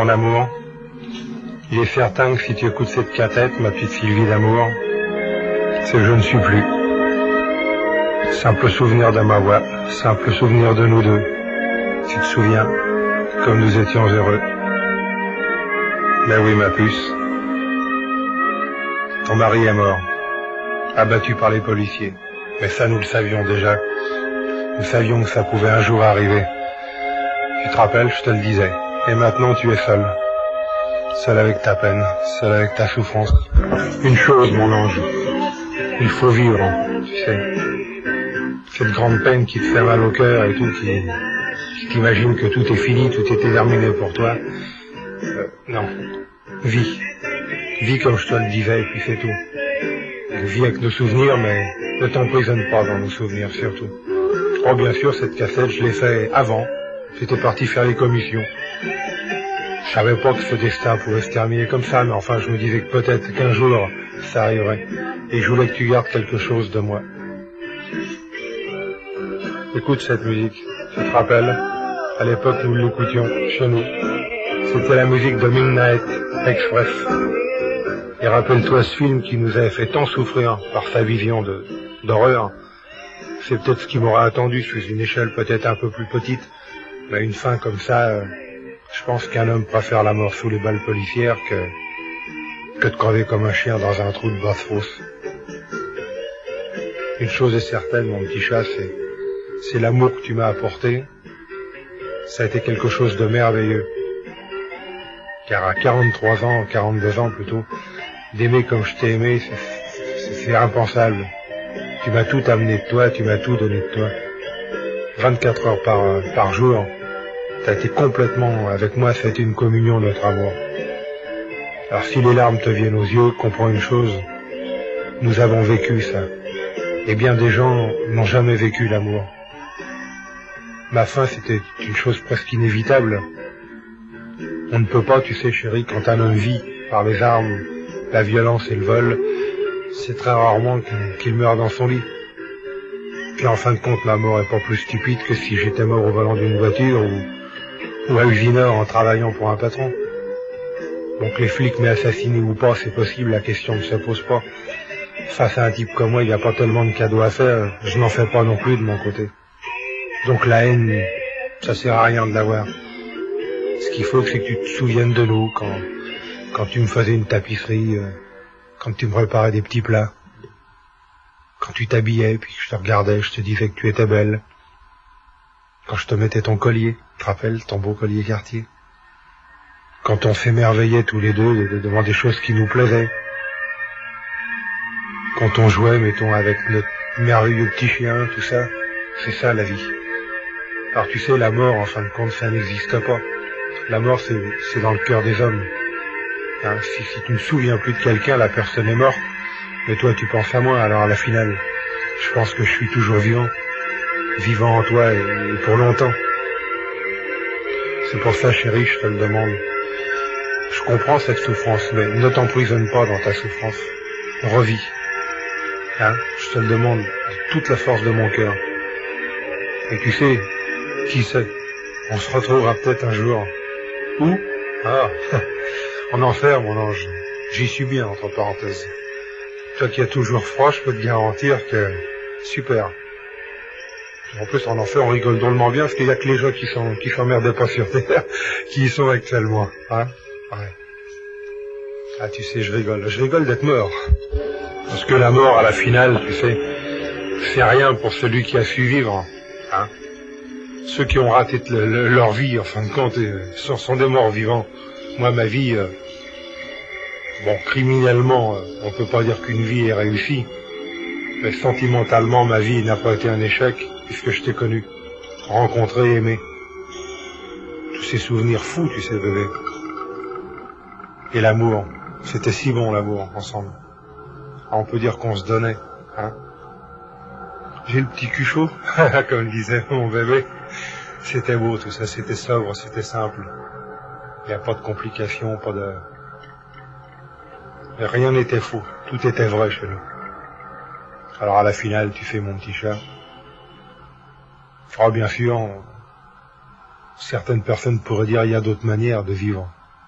mon amour, il est certain que si tu écoutes cette cassette, ma petite Sylvie d'amour, c'est que je ne suis plus. Simple souvenir de ma voix, simple souvenir de nous deux. Tu te souviens, comme nous étions heureux. Ben oui, ma puce. Ton mari est mort, abattu par les policiers. Mais ça, nous le savions déjà. Nous savions que ça pouvait un jour arriver. Tu te rappelles, je te le disais. Et maintenant, tu es seul. Seul avec ta peine, seul avec ta souffrance. Une chose, mon ange, il faut vivre, tu sais. Cette grande peine qui te fait mal au cœur et tout, qui t'imagine que tout est fini, tout est terminé pour toi. Non, vis. Vis comme je te le disais, et puis c'est tout. Vis avec nos souvenirs, mais ne t'emprisonne pas dans nos souvenirs, surtout. Oh, bien sûr, cette cassette, je l'ai fait avant. J'étais parti faire les commissions. Je savais pas que ce destin pouvait se terminer comme ça, mais enfin, je me disais que peut-être qu'un jour, ça arriverait. Et je voulais que tu gardes quelque chose de moi. Écoute cette musique. Tu te rappelles? À l'époque, nous l'écoutions chez nous. C'était la musique de Midnight Express. Et rappelle-toi ce film qui nous avait fait tant souffrir par sa vision d'horreur. C'est peut-être ce qui m'aurait attendu sous une échelle peut-être un peu plus petite. Mais une fin comme ça, je pense qu'un homme préfère la mort sous les balles policières que de crever comme un chien dans un trou de basse-fosse. Une chose est certaine, mon petit chat, c'est l'amour que tu m'as apporté. Ça a été quelque chose de merveilleux. Car à 43 ans, 42 ans plutôt, d'aimer comme je t'ai aimé, c'est impensable. Tu m'as tout amené de toi, tu m'as tout donné de toi. 24 heures par jour, t'as été complètement avec moi, ça a été une communion notre amour. Alors si les larmes te viennent aux yeux, comprends une chose, nous avons vécu ça. Et bien des gens n'ont jamais vécu l'amour. Ma fin, c'était une chose presque inévitable. On ne peut pas, tu sais chérie, quand un homme vit par les armes, la violence et le vol, c'est très rarement qu'il meurt dans son lit. Puis en fin de compte, ma mort est pas plus stupide que si j'étais mort au volant d'une voiture ou à usineur en travaillant pour un patron. Donc les flics m'aient assassiné ou pas, c'est possible, la question ne se pose pas. Face à un type comme moi, il n'y a pas tellement de cadeaux à faire, je n'en fais pas non plus de mon côté. Donc la haine, ça sert à rien de l'avoir. Ce qu'il faut, c'est que tu te souviennes de nous quand tu me faisais une tapisserie, quand tu me préparais des petits plats, quand tu t'habillais, puis que je te regardais, je te disais que tu étais belle, quand je te mettais ton collier, tu te rappelles, ton beau collier Cartier, quand on s'émerveillait tous les deux devant des choses qui nous plaisaient, quand on jouait, mettons, avec notre merveilleux petit chien, tout ça, c'est ça la vie. Alors tu sais, la mort, en fin de compte, ça n'existe pas. La mort, c'est dans le cœur des hommes. Hein, si tu ne te souviens plus de quelqu'un, la personne est morte. Mais toi, tu penses à moi, alors à la finale, je pense que je suis toujours vivant. Vivant en toi et pour longtemps. C'est pour ça, chérie, je te le demande. Je comprends cette souffrance, mais ne t'emprisonne pas dans ta souffrance. Revis. Hein, je te le demande de toute la force de mon cœur. Et tu sais, qui sait, on se retrouvera peut-être un jour. Où? Ah, en enfer, mon ange. J'y suis bien, entre parenthèses. Toi qui as toujours froid, je peux te garantir que... Super. En plus, en enfer, on rigole drôlement bien, parce qu'il n'y a que les gens qui s'emmerdaient pas sur Terre, qui y sont actuellement. Hein? Ouais. Ah, tu sais, je rigole d'être mort. Parce que la mort, à la finale, tu sais, c'est rien pour celui qui a su vivre. Hein? Ceux qui ont raté leur vie, en fin de compte, sont des morts vivants. Moi, ma vie, bon, criminellement, on peut pas dire qu'une vie est réussie, mais sentimentalement, ma vie n'a pas été un échec, puisque je t'ai connu, rencontré, aimé. Tous ces souvenirs fous, tu sais, bébé. Et l'amour, c'était si bon, l'amour, ensemble. Ah, on peut dire qu'on se donnait, hein. J'ai le petit cul chaud, comme disait mon bébé. C'était beau tout ça, c'était sobre, c'était simple. Il n'y a pas de complications, pas de... Rien n'était faux, tout était vrai chez nous. Alors à la finale, tu fais mon petit chat. Oh, bien sûr, certaines personnes pourraient dire il y a d'autres manières de vivre.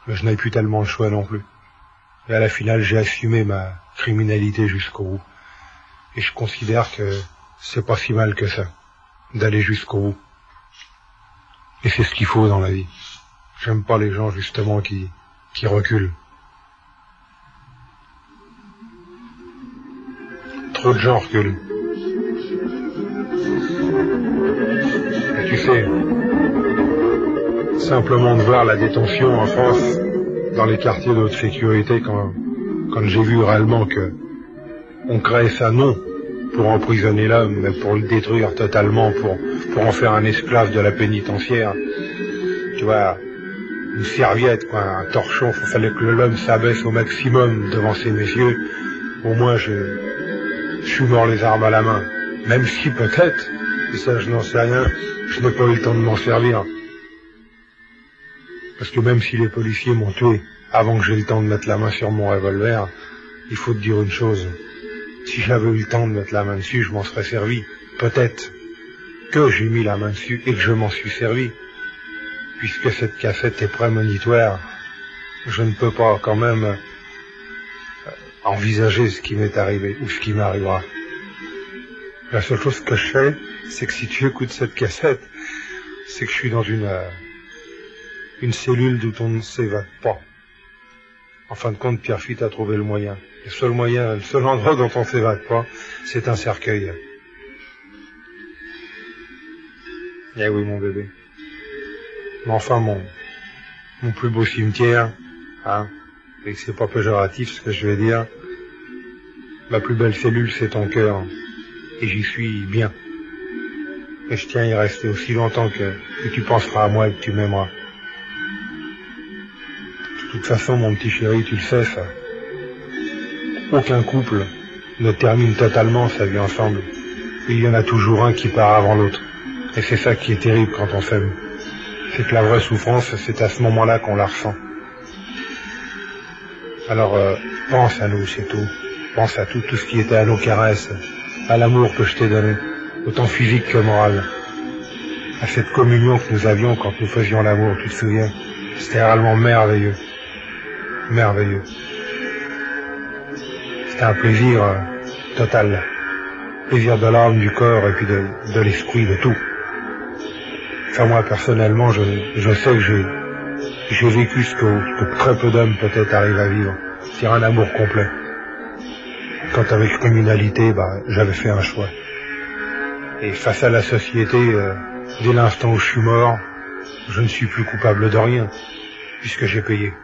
Mais je n'avais plus tellement le choix non plus. Et à la finale, j'ai assumé ma criminalité jusqu'au bout. Et je considère que c'est pas si mal que ça, d'aller jusqu'au bout. Et c'est ce qu'il faut dans la vie. J'aime pas les gens, justement, qui reculent. Trop de gens reculent. Et tu sais, simplement de voir la détention en France, dans les quartiers de haute sécurité, quand j'ai vu réellement que on crée ça non pour emprisonner l'homme, mais pour le détruire totalement, pour en faire un esclave de la pénitentiaire. Tu vois, une serviette, quoi, un torchon, il fallait que l'homme s'abaisse au maximum devant ces messieurs. Au moins, je suis mort les armes à la main. Même si peut-être, et ça je n'en sais rien, je n'ai pas eu le temps de m'en servir. Parce que même si les policiers m'ont tué avant que j'aie le temps de mettre la main sur mon revolver, il faut te dire une chose. Si j'avais eu le temps de mettre la main dessus, je m'en serais servi. Peut-être que j'ai mis la main dessus et que je m'en suis servi. Puisque cette cassette est prémonitoire, je ne peux pas quand même envisager ce qui m'est arrivé ou ce qui m'arrivera. La seule chose que je sais, c'est que si tu écoutes cette cassette, c'est que je suis dans une cellule d'où on ne s'évade pas. En fin de compte, Pierrefitte a trouvé le moyen. Le seul endroit dont on s'évade pas, c'est un cercueil. Eh oui, mon bébé. Mais enfin, mon plus beau cimetière, hein, et c'est pas péjoratif ce que je vais dire, ma plus belle cellule, c'est ton cœur. Et j'y suis bien. Et je tiens à y rester aussi longtemps que tu penseras à moi et que tu m'aimeras. De toute façon, mon petit chéri, tu le sais, ça. Aucun couple ne termine totalement sa vie ensemble. Il y en a toujours un qui part avant l'autre. Et c'est ça qui est terrible quand on s'aime. C'est que la vraie souffrance, c'est à ce moment-là qu'on la ressent. Alors, pense à nous, c'est tout. Pense à tout ce qui était à nos caresses, à l'amour que je t'ai donné, autant physique que moral. À cette communion que nous avions quand nous faisions l'amour, tu te souviens? C'était réellement merveilleux. Merveilleux. C'était un plaisir total. Plaisir de l'âme, du corps et puis de l'esprit, de tout. Enfin, moi, personnellement, je sais que j'ai vécu ce que très peu d'hommes peut-être arrivent à vivre. C'est un amour complet. Quand avec criminalité, j'avais fait un choix. Et face à la société, dès l'instant où je suis mort, je ne suis plus coupable de rien, puisque j'ai payé.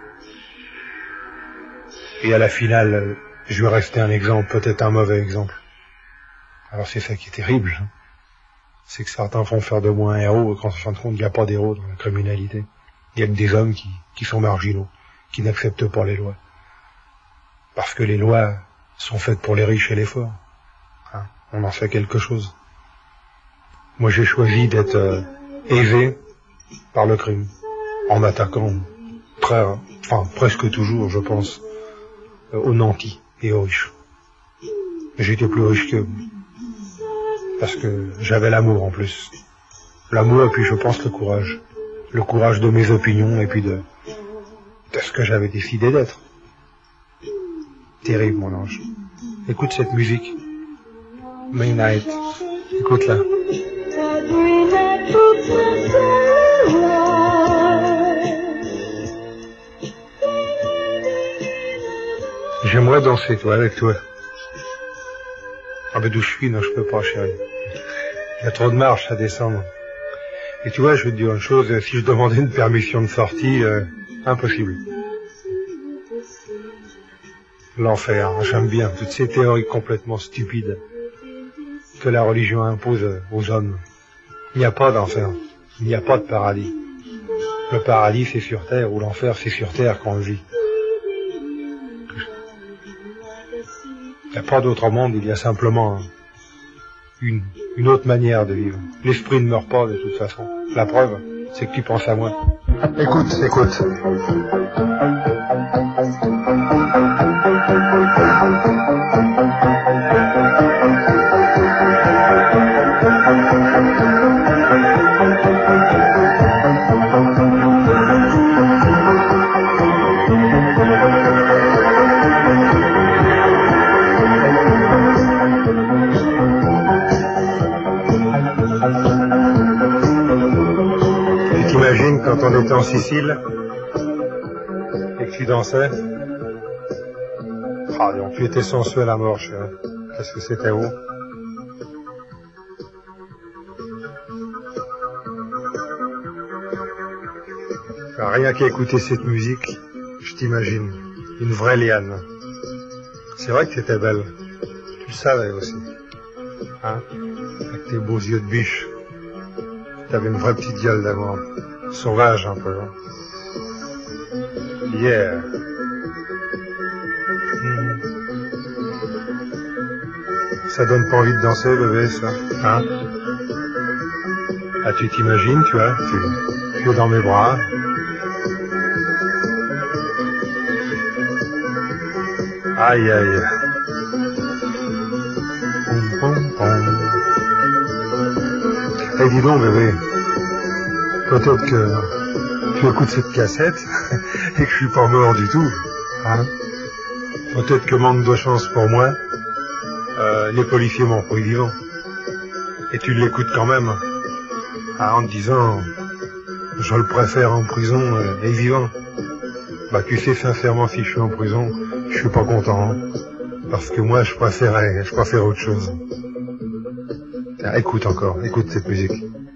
Et à la finale, je vais rester un exemple, peut-être un mauvais exemple. Alors c'est ça qui est terrible, hein. C'est que certains font faire de moi un héros, et qu'en fin de compte, il n'y a pas d'héros dans la criminalité. Il y a que des hommes qui sont marginaux, qui n'acceptent pas les lois. Parce que les lois sont faites pour les riches et les forts. Hein, on en sait quelque chose. Moi, j'ai choisi d'être aisé par le crime, en m'attaquant presque toujours, je pense, aux nantis et aux riches. J'étais plus riche qu'eux. Parce que j'avais l'amour en plus. L'amour et puis je pense le courage. Le courage de mes opinions et puis de ce que j'avais décidé d'être. Terrible mon ange. Écoute cette musique. Midnight. Écoute-la. J'aimerais danser toi avec toi. Ah ben d'où je suis, non je peux pas chérie. Il y a trop de marche à descendre. Et tu vois, je vais te dire une chose, si je demandais une permission de sortie, impossible. L'enfer, j'aime bien toutes ces théories complètement stupides que la religion impose aux hommes. Il n'y a pas d'enfer, il n'y a pas de paradis. Le paradis c'est sur terre, ou l'enfer c'est sur terre qu'on le vit. Il n'y a pas d'autre monde, il y a simplement une autre manière de vivre. L'esprit ne meurt pas de toute façon. La preuve, c'est que tu penses à moi. Écoute, écoute. on était en Sicile et que tu dansais. Ah, donc tu étais sensuel à mort, chérie. Qu'est-ce que c'était haut. Rien qu'à écouter cette musique, je t'imagine, une vraie liane. C'est vrai que t'étais belle. Tu le savais aussi. Hein? Avec tes beaux yeux de biche. T'avais une vraie petite gueule d'amour. Sauvage un peu. Hein? Yeah. Ça donne pas envie de danser, bébé, ça. Hein? Ah, tu t'imagines, tu vois, tu es dans mes bras. Aïe, aïe. Pom, pom, pom. Eh, dis donc, bébé, peut-être que tu écoutes cette cassette et que je suis pas mort du tout. Hein? Peut-être que manque de chance pour moi, les policiers m'ont pris vivant. Et tu l'écoutes quand même, hein, en te disant, je le préfère en prison et vivant. Bah, tu sais sincèrement, si je suis en prison, je suis pas content, hein, parce que moi je préfère autre chose. Tiens, écoute encore, écoute cette musique.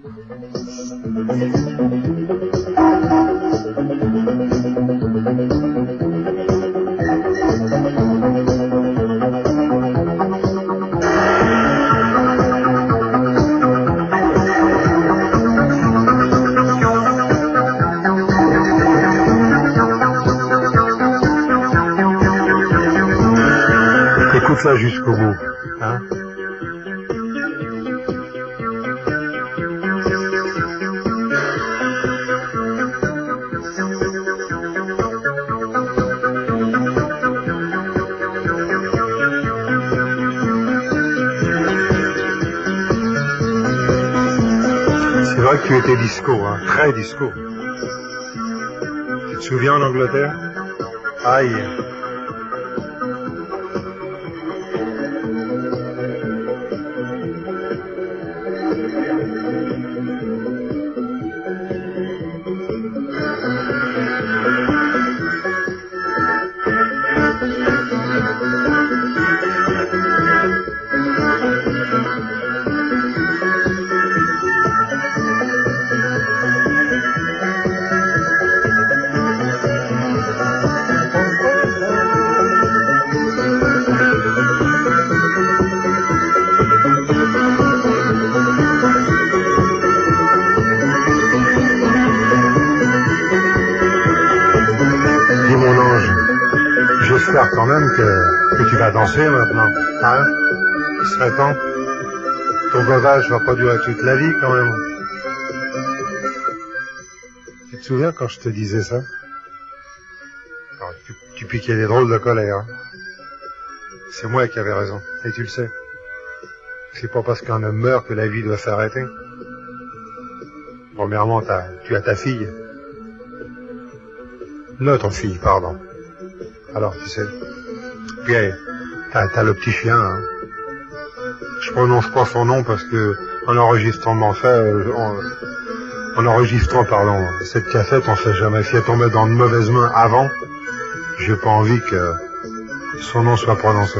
Écoute ça jusqu'au bout, hein. C'est vrai que tu étais disco, hein, très disco. Tu te souviens en Angleterre? Aïe. Dis mon ange, j'espère quand même que tu vas danser maintenant, hein? Il serait temps. Ton gavage va pas durer toute la vie quand même. Tu te souviens quand je te disais ça? Alors, tu piquais des drôles de colère. Hein? C'est moi qui avais raison, et tu le sais. C'est pas parce qu'un homme meurt que la vie doit s'arrêter. Premièrement, tu as ta fille. Notre fille, pardon. Alors, tu sais. Puis, t'as le petit chien. Hein. Je prononce pas son nom parce que en enregistrant cette cassette, on s'est jamais fait tomber dans de mauvaises mains avant. J'ai pas envie que son nom soit prononcé.